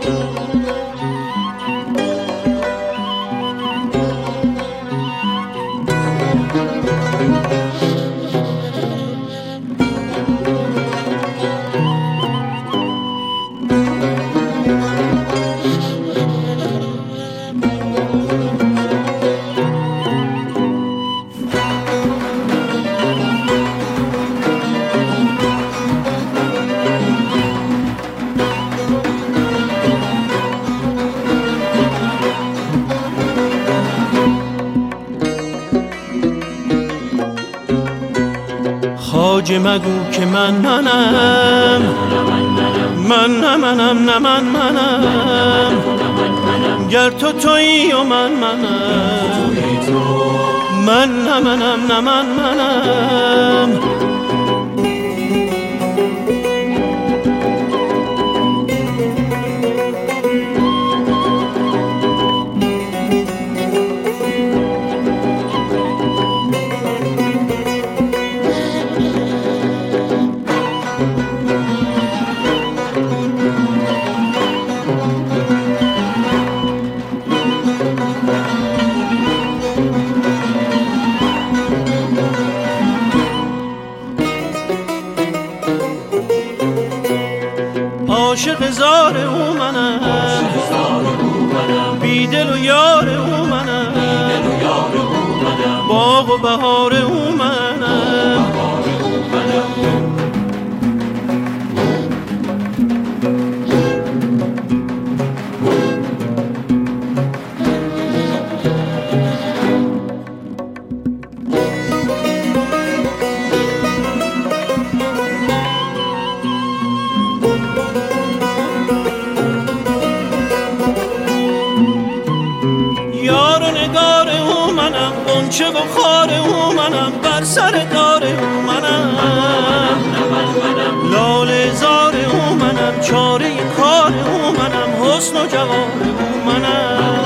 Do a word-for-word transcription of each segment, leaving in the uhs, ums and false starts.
خواجه مگو که من منم، من نه منم، نه من منم، گر تو تویی و من منم، من نه منم، نه من منم. عاشق زار او منم، بی دل و یار او منم، باغ و بهار او منم. غنچه و خار او منم، بر سر دار او منم، لاله زار او منم، چاره کار او منم، حسن و جوار او منم.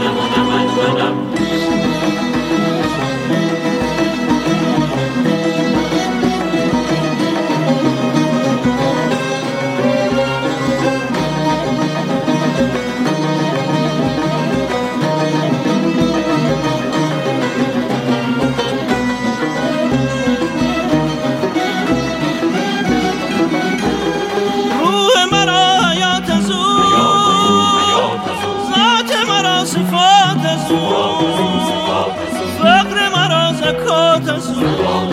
فقر مرا زکات از او،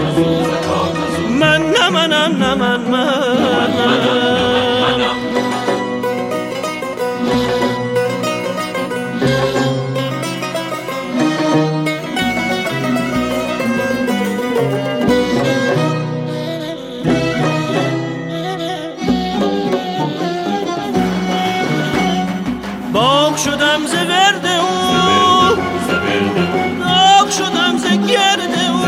من نه منم، نه من منم. باغ شدم ز ورد او، داغ شدم ز گرد او،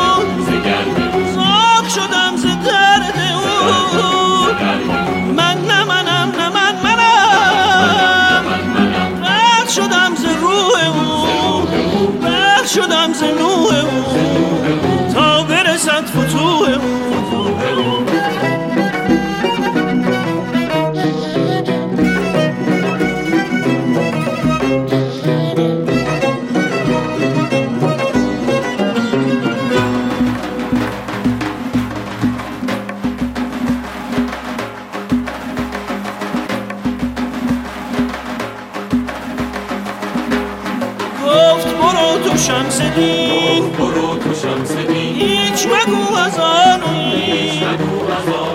زاغ شدم ز درد او، من نه منم، نه من منم. غرق شدم ز روح او، غرق شدم ز نوح او، تا برسد فتوح او. برو تو شمس دین، هیچ مگو از آن و این.